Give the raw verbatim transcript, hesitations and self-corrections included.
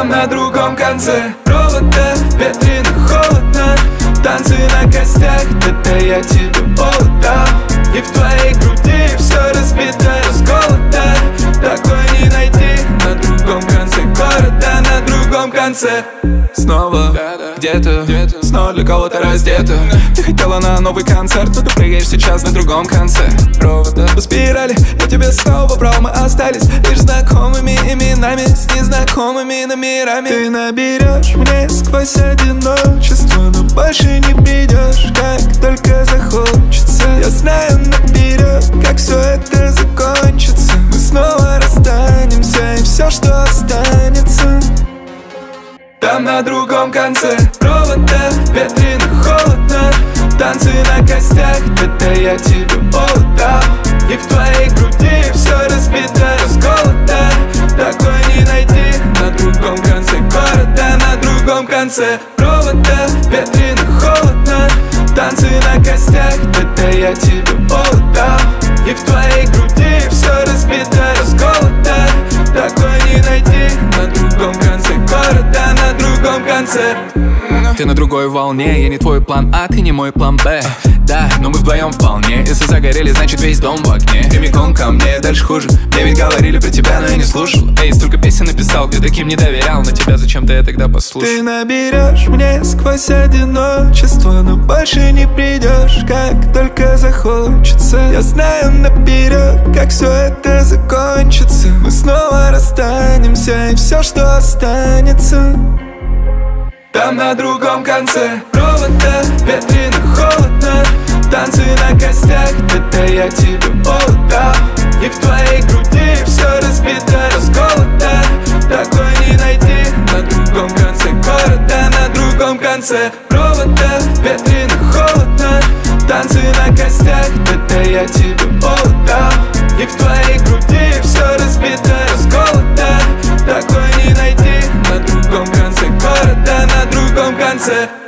Там на другом конце провода, ветрено, холодно, танцы на костях, это я тебе отдал. И в твоей груди все разбито, расколото, такой не найти на другом конце города, на другом конце. Снова где-то, снова для кого-то раздета. Ты хотела на новый концерт, но ты прыгаешь сейчас на другом конце провода. По спирали я тебе снова брал, мы остались лишь знакомыми именами с незнакомыми номерами. Ты наберешь мне сквозь одиночество, но больше не придешь, как только захочется. Я знаю наперед, как все это закончится. Мы снова расстанемся, и все, что останется. Там на другом конце провода, ветрено, холодно, танцы на костях, это я тебе отдал. И в твоей груди все разбито, расколото, такой не найти на другом конце города, на другом конце провода, ветрено, холодно, танцы на костях, это я тебе отдал. И в твоей груди все разбито, расколото, такой не найти на другом конце города, на другом конце. Ты на другой волне, я не твой план А, ты не мой план Б. Да, но мы вдвоем вполне. Если загорели, значит весь дом в огне. Прямиком ко мне, дальше хуже. Мне ведь говорили про тебя, но я не слушал. Эй, столько песен написал, ты таким не доверял. Но тебя зачем-то я тогда послушал. Ты наберешь мне сквозь одиночество, но больше не придешь, как только захочется. Я знаю наперед, как все это закончится. Мы снова расстанемся, и все, что останется. Там на другом конце провода, ветрено, холодно, танцы на костях, это я тебе отдал. И в твоей груди все разбито, расколото, такой не найти на другом конце города, на другом конце провода, ветрено, холодно, танцы на костях, это я тебе отдал. И в твоей груди все разбито, расколото, такой не найти на другом конце города, на другом конце.